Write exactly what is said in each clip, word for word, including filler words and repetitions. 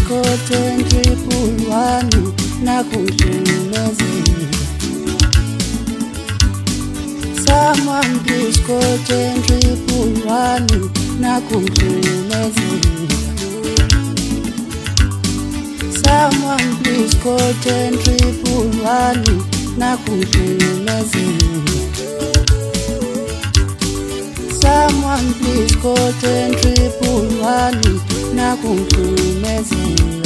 go ten triple one nakuhlukumezela. Someone please go ten triple one nakuhlukumezela. Someone please go ten triple one nakuhlukumezela. Someone please go ten triple one nakuhlukumezela.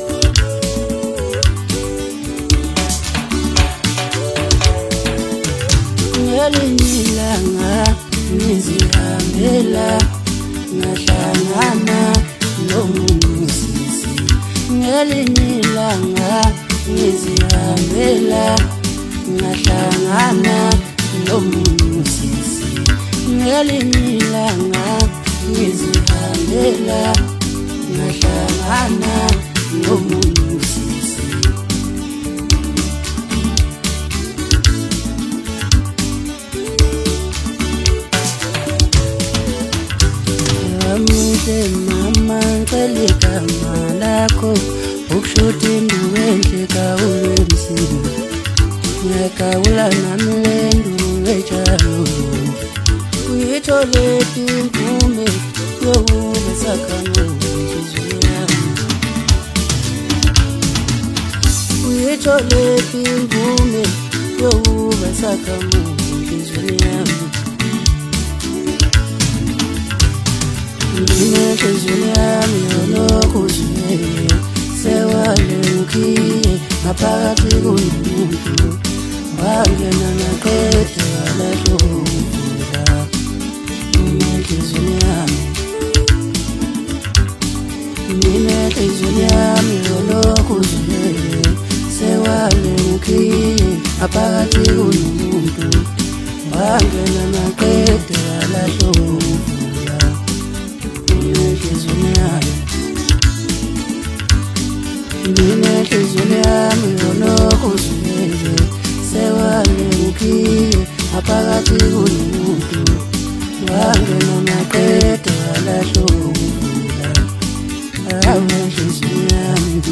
Ngelinye ilanga ngizihambela ngahlangana nomusisi. Ngelinye ilanga ngizihambela ngahlangana nomusisi. Ngelinye ilanga ngizihambela ngahlangana nomusisi. Amude mama ngicela igama lakho, ukushuthi nduwenhle kawulemsini. Ngiyagawula nami lendu etshalo, uyithole imvume yokuba sakhamwe inhliziyo yami. Uyithole imvume yokuba sakhamwe inhliziyo yami. Inhliziyo yami yolokhu uzwele, sewalungiye ngaphakathi kunomuntu. Wangena naqeda walahlomvula inhliziyo yami. Inhliziyo yami yolokhu uzwele, sewalungiye ngaphakathi kunomuntu. Wangena naqeda walahlomvula inhliziyo yami. Inhliziyo yami yolokhu uzwele, sewalungiye ngaphakathi kunomuntu. Wangena naqeda walahlomvula inhliziyo yami.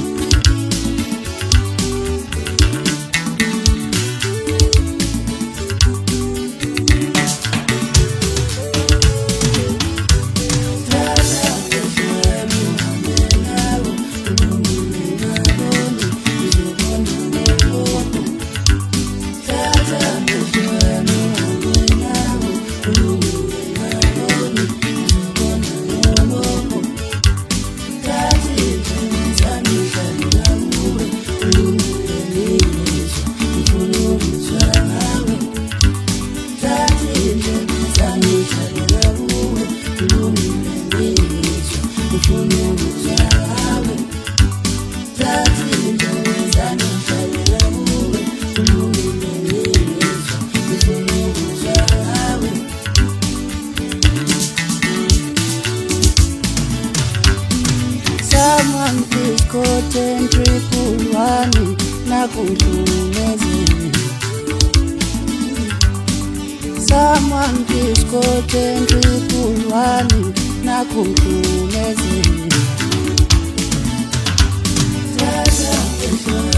Someone please go ten triple one nakuhlukumezela. Someone please go ten triple one nakuhlukumezela.